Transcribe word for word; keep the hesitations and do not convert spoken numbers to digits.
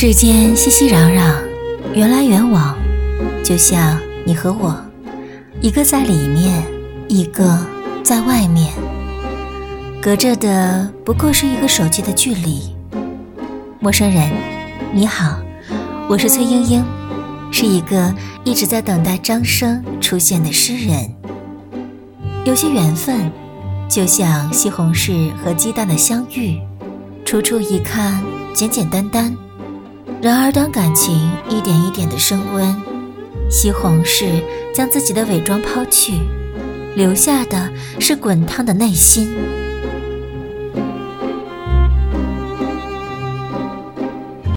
世间熙熙攘攘，缘来缘往，就像你和我，一个在里面，一个在外面，隔着的不过是一个手机的距离。陌生人，你好，我是崔莺莺，是一个一直在等待张生出现的诗人。有些缘分就像西红柿和鸡蛋的相遇，初初一看简简单单，然而当感情一点一点的升温，西红柿将自己的伪装抛去，留下的是滚烫的内心。